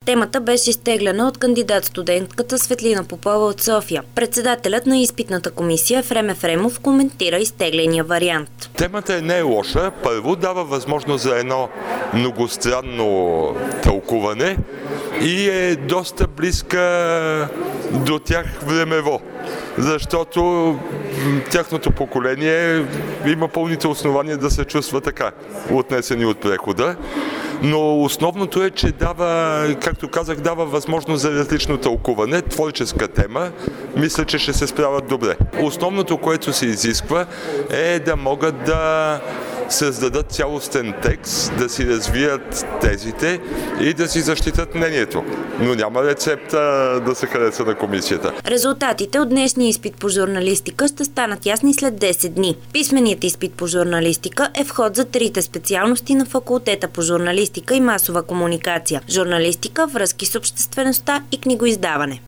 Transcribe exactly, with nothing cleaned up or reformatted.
Темата беше изтеглена от кандидат-студентката Светлина Попова от София. Председателят на изпитната комисия Ефрем Ефремов коментира изтегления вариант. Темата не е лоша. Първо дава възможност за едно многостранно тълкуване и е доста близка до тях времево, защото тяхното поколение има пълните основания да се чувства така, отнесени от прехода. Но основното е, че дава, както казах, дава възможност за различно тълкуване, творческа тема. Мисля, че ще се справят добре. Основното, което се изисква, е да могат да създадат цялостен текст, да си развият тезите и да си защитат мнението. Но няма рецепта да се хареса на комисията. Резултатите от днешния изпит по журналистика ще станат ясни след десет дни. Писменият изпит по журналистика е вход за трите специалности на факултета по журналистика и масова комуникация – журналистика, връзки с обществеността и книгоиздаване.